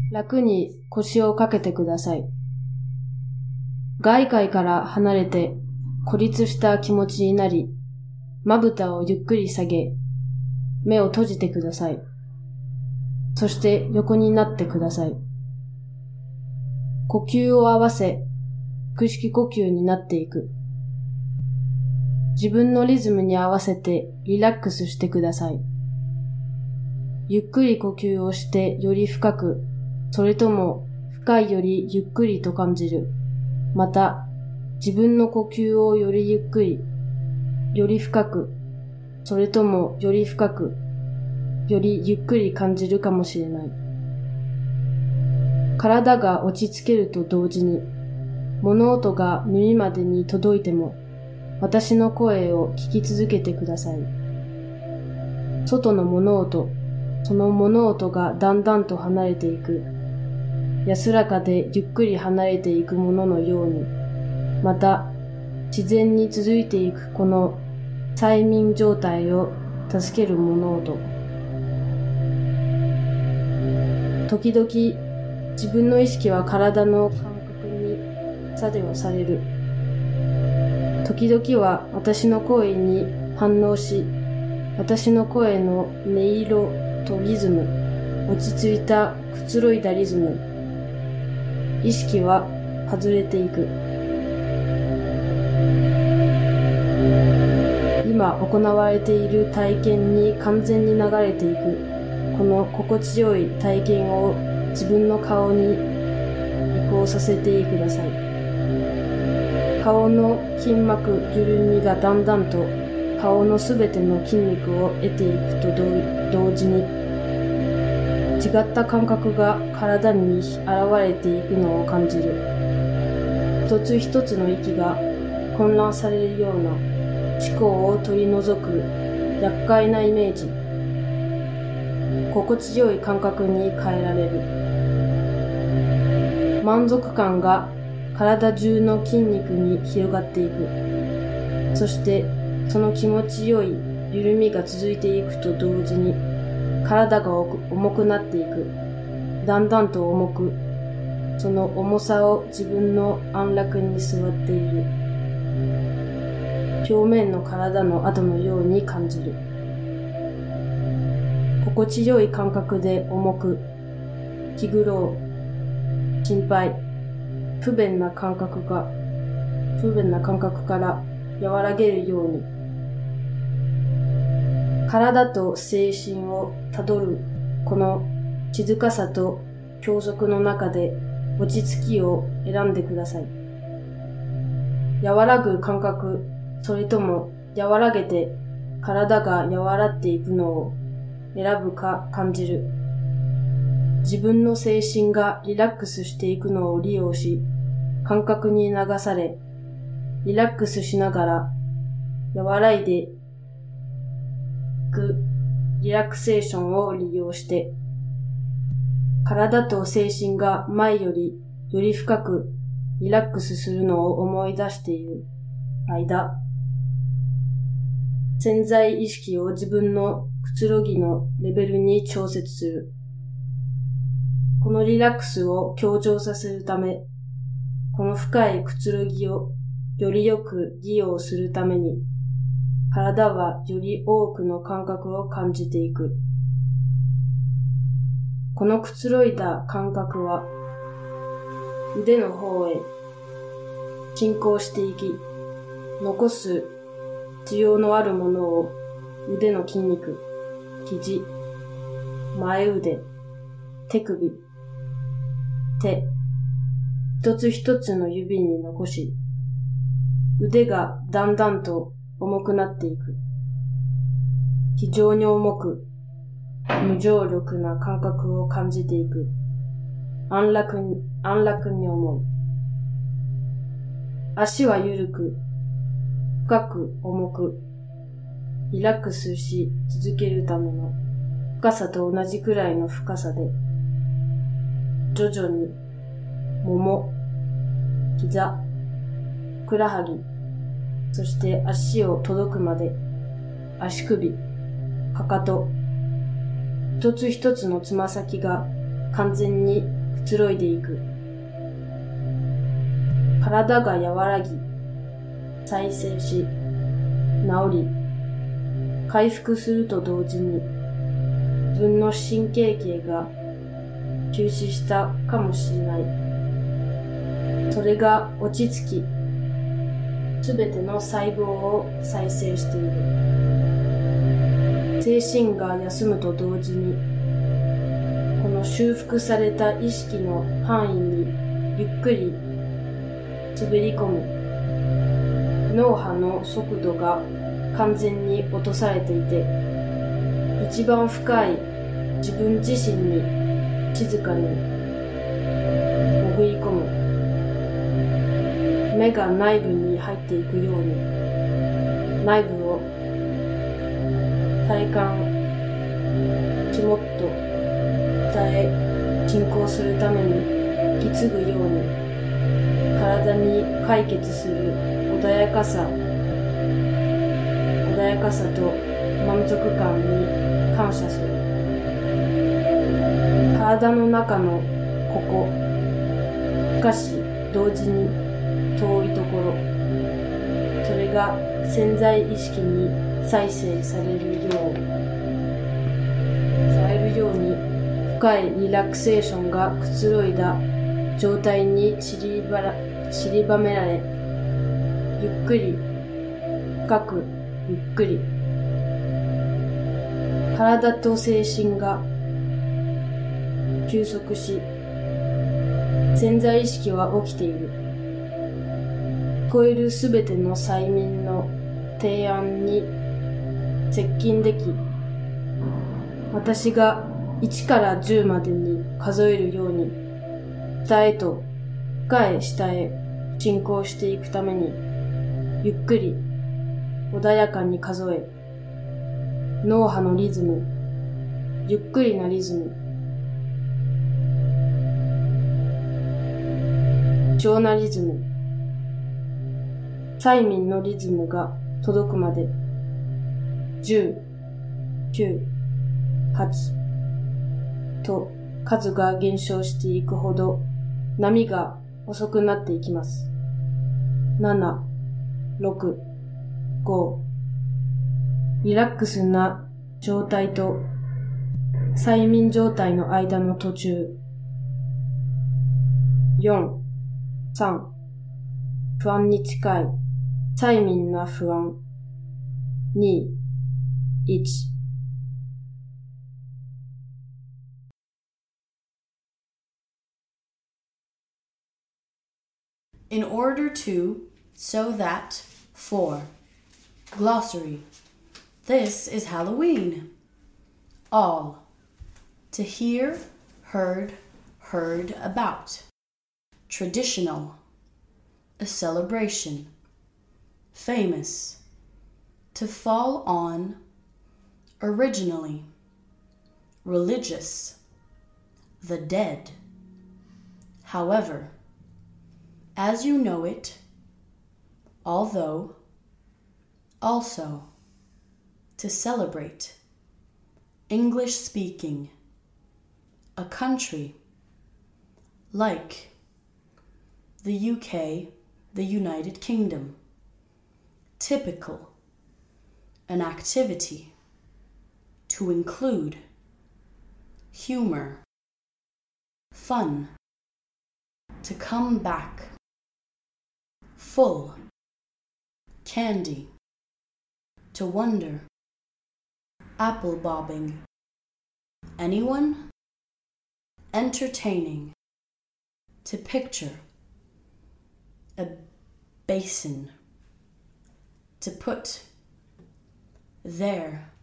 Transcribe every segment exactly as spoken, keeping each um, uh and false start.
楽に腰をかけてください。外界から離れて孤立した気持ちになり、まぶたをゆっくり下げ、目を閉じてください。そして横になってください。呼吸を合わせ、腹式呼吸になっていく。自分のリズムに合わせてリラックスしてください。ゆっくり呼吸をしてより深く、それとも深いよりゆっくりと感じる。また、自分の呼吸をよりゆっくり、より深く、それともより深く、よりゆっくり感じるかもしれない。体が落ち着けると同時に、物音が耳までに届いても、私の声を聞き続けてください。外の物音、その物音がだんだんと離れていく。安らかでゆっくり離れていくもののように、また自然に続いていくこの催眠状態を助ける物音。時々自分の意識は体の感覚に作用される。時々は私の声に反応し、私の声の音色とリズム、落ち着いたくつろいだリズム、意識は外れていく。今行われている体験に完全に流れていく。この心地よい体験を自分の顔に移行させてください。顔の筋膜緩みがだんだんと顔のすべての筋肉を得ていくと同時に、違った感覚が体に現れていくのを感じる。一つ一つの息が混乱されるような思考を取り除く厄介なイメージ。心地よい感覚に変えられる。満足感が体中の筋肉に広がっていく。そしてその気持ちよい緩みが続いていくと同時に、体が重くなっていく。だんだんと重く、その重さを自分の安楽に座っている。表面の体の跡のように感じる。心地よい感覚で重く、気苦労、心配、不便な感覚が、不便な感覚から和らげるように、体と精神をたどるこの静かさと教則の中で落ち着きを選んでください。和らぐ感覚、それとも和らげて体が和らっていくのを選ぶか感じる。自分の精神がリラックスしていくのを利用し、感覚に流され、リラックスしながら和らいでいくリラクセーションを利用して、体と精神が前よりより深くリラックスするのを思い出している間、潜在意識を自分のくつろぎのレベルに調節する。このリラックスを強調させるため、この深いくつろぎをよりよく利用するために、体はより多くの感覚を感じていく。このくつろいだ感覚は、腕の方へ進行していき、残す必要のあるものを腕の筋肉、肘、前腕、手首、手、一つ一つの指に残し、腕がだんだんと重くなっていく。非常に重く、無重力な感覚を感じていく。安楽に、安楽に思う。足は緩く、深く重く、リラックスし続けるための深さと同じくらいの深さで、徐々に、もも、膝、ふくらはぎ、そして足を届くまで、足首、かかと、一つ一つのつま先が完全にくつろいでいく。体が和らぎ、再生し、治り、回復すると同時に、自分の神経系が休止したかもしれない。それが落ち着き、すべての細胞を再生している。精神が休むと同時に、この修復された意識の範囲にゆっくり滑り込み、脳波の速度が完全に落とされていて、一番深い自分自身に静かに潜り込む。目が内部に入っていくように、内部を体感、肝っと鍛え、進行するために引き継ぐように、体に解決する穏やかさ、穏やかさと満足感に感謝する。体の中のここ、しかし同時に遠いところ、それが潜在意識に再生されるよう、されるように深いリラクセーションがくつろいだ状態に散りばら、散りばめられ、ゆっくり、深く、ゆっくり、体と精神が休息し、潜在意識は起きている。聞こえるすべての催眠の提案に接近でき、私がいちからじゅうまでに数えるように、下へと深い下へ進行していくために、ゆっくり穏やかに数え、脳波のリズム、ゆっくりなリズム、超なリズム、催眠のリズムが届くまで、じゅう、きゅう、はちと数が減少していくほど波が遅くなっていきます。なな、ろく、ご、リラックスな状態と催眠状態の間の途中、よん、さん、不安に近い催眠な不安、に、いち。 In order to, so that, for. Glossary. This is Halloween. All. To hear, heard, heard about. Traditional. A celebration. Famous. To fall on. Originally. Religious. The dead. However. As you know it. Although. Also. To celebrate. English speaking. A country. Like. The U K, the United Kingdom. Typical. An activity. To include. Humor. Fun. To come back. Full. Candy. To wonder. Apple bobbing. Anyone? Entertaining. To picture. A basin. To put. There.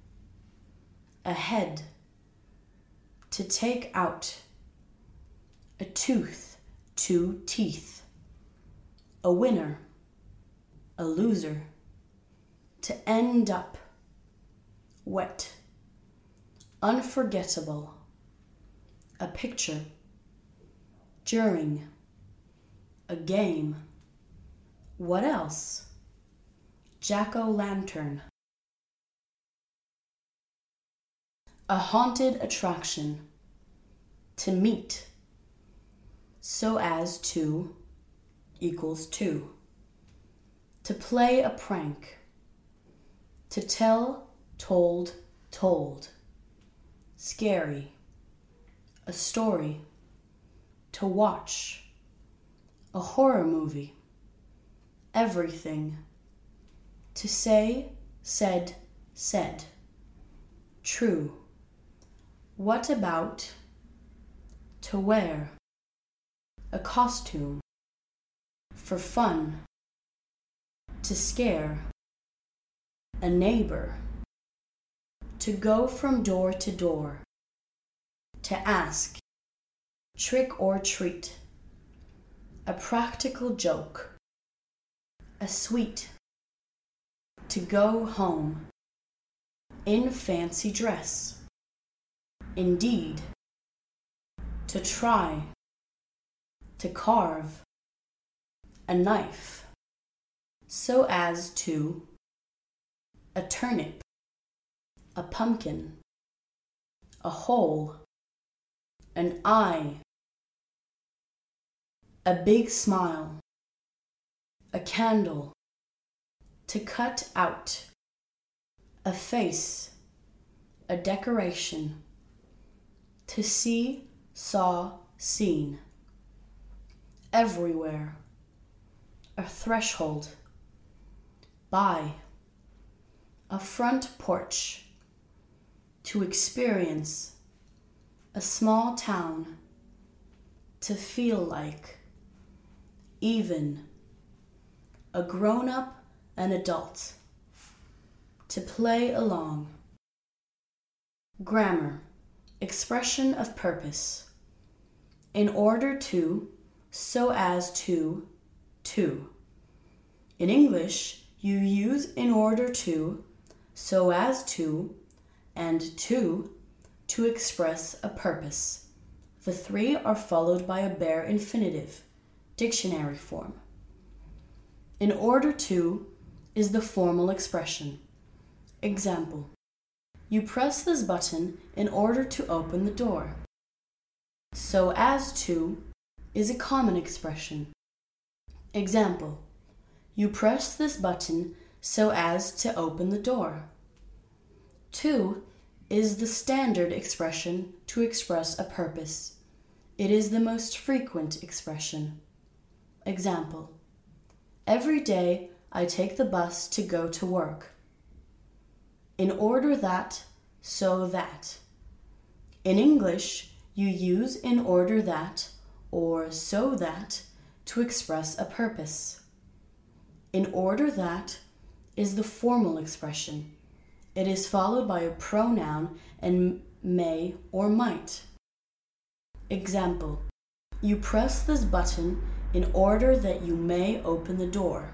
Ahead. To take out. A tooth. Two teeth. A winner. A loser. To end up. Wet. Unforgettable. A picture. During. A game. What else? Jack-o'-lantern. A haunted attraction. To meet. so as to equals to. To play a prank. To tell, told, told. Scary. A story. To watch. A horror movie. Everything. To say, said, said. True. What about? To wear. A costume. For fun. To scare. A neighbor. To go from door to door. To ask. Trick or treat. A practical joke. A sweet. To go home. In fancy dress. Indeed. To try. To carve. A knife. So as to. A turnip. A pumpkin. A hole. An eye. A big smile. A candle. To cut out. A face. A decoration. To see, saw, seen. Everywhere. A threshold. By. A front porch. To experience. A small town. To feel like. Even. A grown-up, an adult. To play along. Grammar. Expression of purpose. In order to, so as to, to. In English, you use in order to, so as to, and to, to express a purpose. The three are followed by a bare infinitive, dictionary form. In order to is the formal expression. Example. You press this button in order to open the door. So as to is a common expression. Example. You press this button so as to open the door. To is the standard expression to express a purpose. It is the most frequent expression. Example. Every day I take the bus to go to work. In order that, so that. In English, you use in order that or so that to express a purpose. In order that is the formal expression. It is followed by a pronoun and may or might. Example. You press this button in order that you may open the door.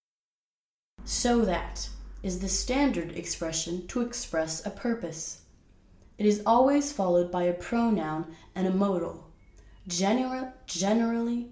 So that is the standard expression to express a purpose. It is always followed by a pronoun and a modal. General, generally,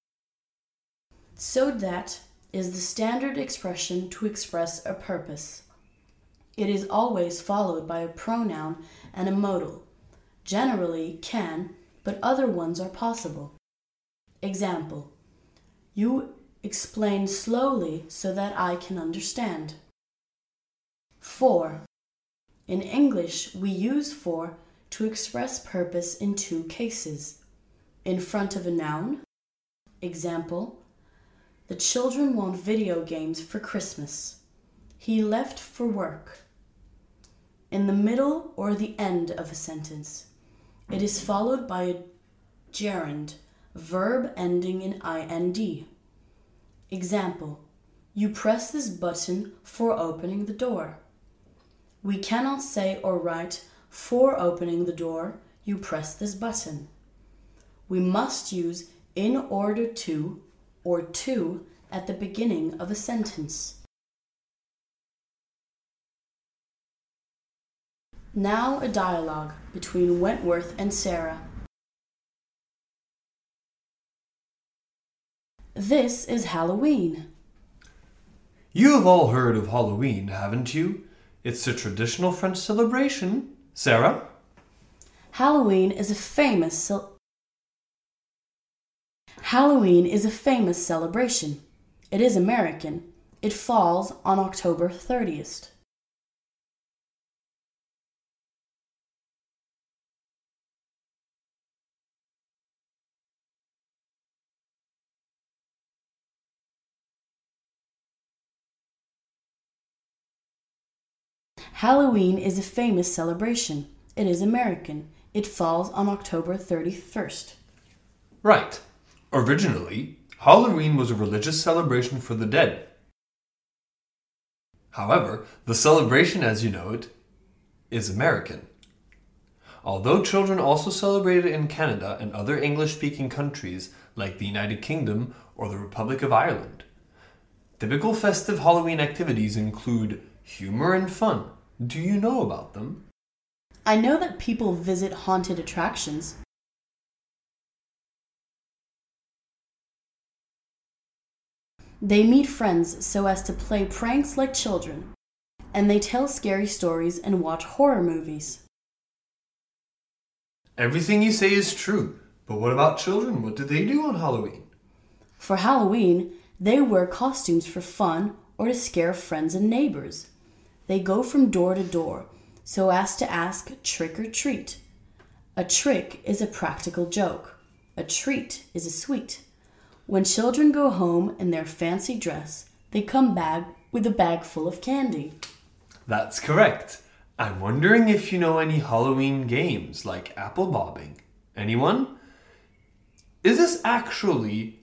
so that is the standard expression to express a purpose. It is always followed by a pronoun and a modal. Generally can, but other ones are possible. Example. You explain slowly so that I can understand. For. In English, we use for to express purpose in two cases. In front of a noun. Example. The children want video games for Christmas. He left for work. In the middle or the end of a sentence. It is followed by a gerund, verb ending in ing. Example. You press this button for opening the door. We cannot say or write, for opening the door, you press this button. We must use in order to or to at the beginning of a sentence. Now a dialogue between Wentworth and Sarah. This is Halloween. You have all heard of Halloween, haven't you? It's a traditional French celebration. Sarah? Halloween is a famous cel- Halloween is a famous celebration. It is American. It falls on October thirtieth. Halloween is a famous celebration. It is American. It falls on October thirty-first. Right. Originally, Halloween was a religious celebration for the dead. However, the celebration as you know it is American. Although children also celebrate it in Canada and other English-speaking countries like the United Kingdom or the Republic of Ireland. Typical festive Halloween activities include humor and fun. Do you know about them? I know that people visit haunted attractions. They meet friends so as to play pranks like children, and they tell scary stories and watch horror movies. Everything you say is true, but what about children? What do they do on Halloween? For Halloween, they wear costumes for fun or to scare friends and neighbors. They go from door to door so as to ask trick or treat. A trick is a practical joke. A treat is a sweet. When children go home in their fancy dress, they come back with a bag full of candy. That's correct. I'm wondering if you know any Halloween games like apple bobbing. Anyone? Is this actually...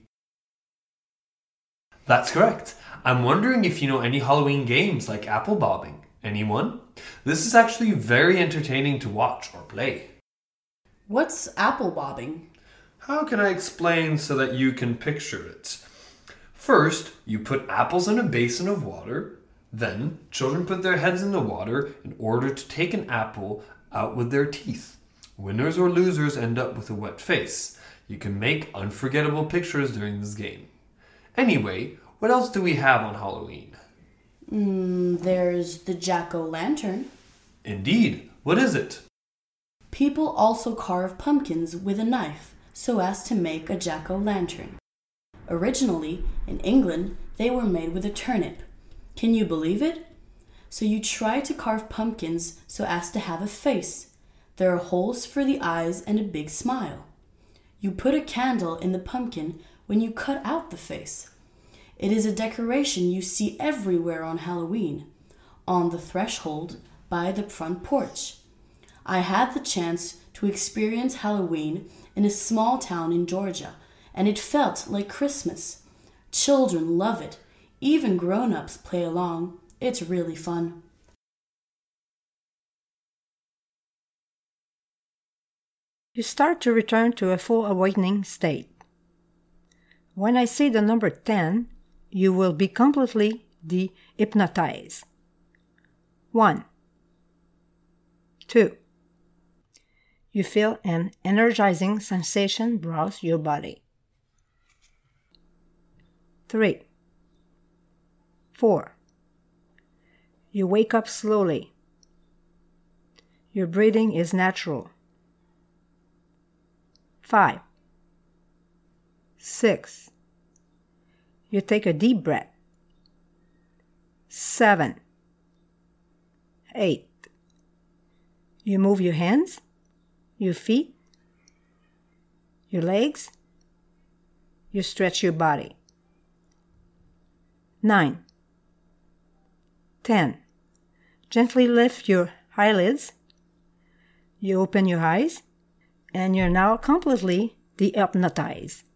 That's correct. I'm wondering if you know any Halloween games like apple bobbing. Anyone? This is actually very entertaining to watch or play. What's apple bobbing? How can I explain so that you can picture it? First, you put apples in a basin of water. Then, children put their heads in the water in order to take an apple out with their teeth. Winners or losers end up with a wet face. You can make unforgettable pictures during this game. Anyway, what else do we have on Halloween? Mm, there's the jack-o'-lantern. Indeed. What is it? People also carve pumpkins with a knife so as to make a jack-o'-lantern. Originally, in England, they were made with a turnip. Can you believe it? So you try to carve pumpkins so as to have a face. There are holes for the eyes and a big smile. You put a candle in the pumpkin when you cut out the face. It is a decoration you see everywhere on Halloween, on the threshold, by the front porch. I had the chance to experience Halloween in a small town in Georgia, and it felt like Christmas. Children love it. Even grown-ups play along. It's really fun. You start to return to a full awakening state. When I say the number ten, you will be completely de-hypnotized. One. Two. You feel an energizing sensation browse your body. Three. Four. You wake up slowly. Your breathing is natural. Five. Six. You take a deep breath. Seven. Eight. You move your hands, your feet, your legs. You stretch your body. Nine. Ten. Gently lift your eyelids. You open your eyes, and you're now completely de-hypnotized.